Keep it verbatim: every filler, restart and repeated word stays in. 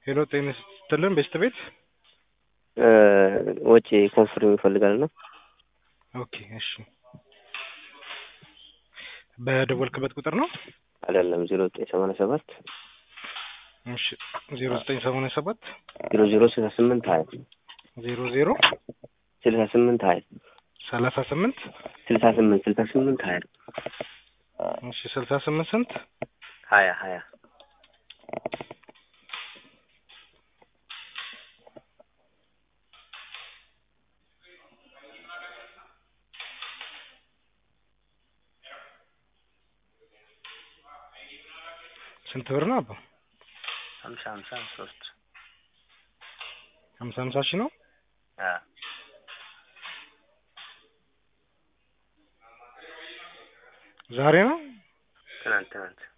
ሄሎ ጤና ይስጥልን ቤስት ቤት። ወጪ ኮንፈርም ይፈልጋል ነው። ኦኬ እሺ። በደወልክበት ቁጥር ነው አይደለም ዜሮ ዘጠኝ ሰማንያ ሰባት እሺ ዜሮ ዘጠኝ ሰማንያ ሰባት ዜሮ ዜሮ ስልሳ ስምንት ሀያ ዜሮ ዜሮ ስልሳ ስምንት ሀያ ሰላሳ ስምንት ስልሳ ስምንት ስልሳ ስምንት ሀያ እሺ ስልሳ ስምንት ስንት ሀያ ሀያ ስንት ብር ነው አባ? ሀምሳ ሀምሳ ሶስት ሀምሳ ሀምሳ ሺህ ነው። አ ዛሬ ነው ትናንት ትናንት